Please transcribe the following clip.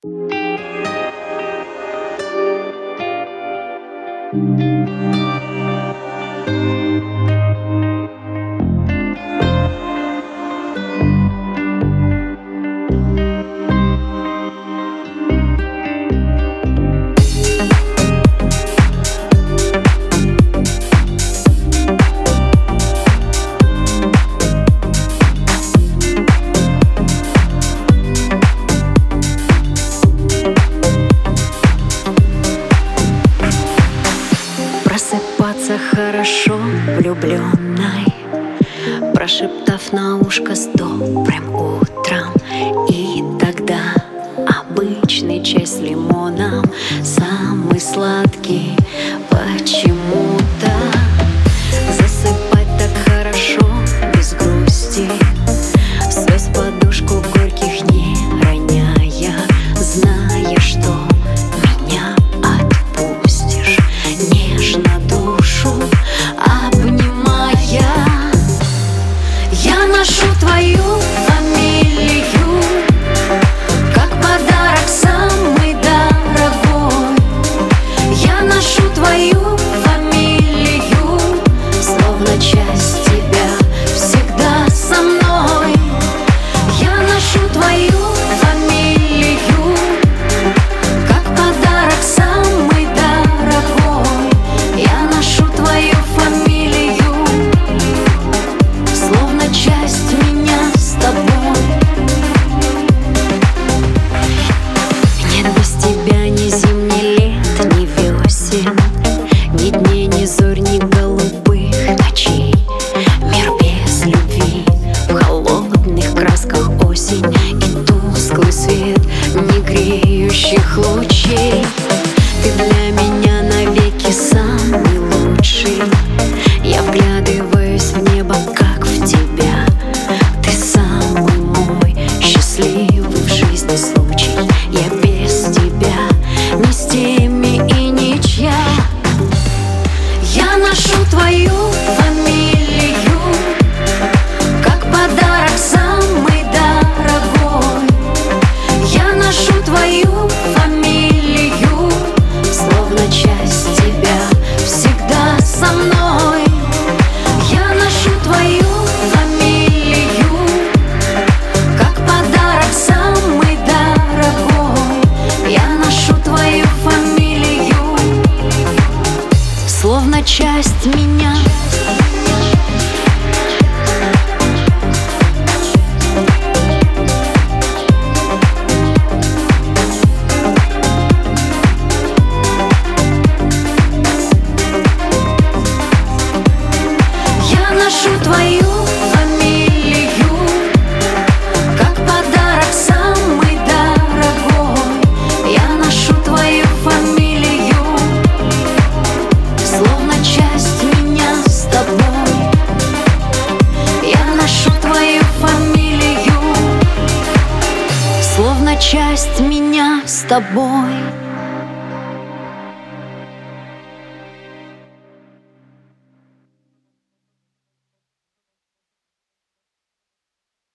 Просыпаться хорошо влюбленной, прошептав на ушко с добрым утром. И тогда обычный чай с лимоном, самый сладкий почему-то. Засыпать так хорошо, без грусти, слез подушку горьких не роняя, зная, что меня отпустишь, нежно душу обнимая. Я ношу твою фамилию, как подарок самый дорогой. Я ношу твою фамилию, словно часть тебя всегда со мной. Я ношу твою фамилию, как подарок самый дорогой. Я ношу твою фамилию, словно часть меня с тобой. Нет без тебя ни зим, ни лет, ни весен, ни дней, ни зорь, ни голубых ночей. Мир без любви, в холодных красках осень и тусклый свет не греющих лучей. Ты для меня навеки самый лучший. Я вглядываюсь в небо, как в тебя. Ты самый мой счастливый в жизни случай. Я без тебя ни с теми и ничья. Я ношу твою фамилию, как подарок самый дорогой. Я ношу твою фамилию, словно часть тебя всегда со мной. Я ношу твою фамилию, как подарок самый дорогой. Я ношу твою фамилию, словно часть меня. Я ношу твою фамилию, как подарок самый дорогой. Я ношу твою фамилию, словно часть меня с тобой. Я ношу твою фамилию, словно часть меня с тобой.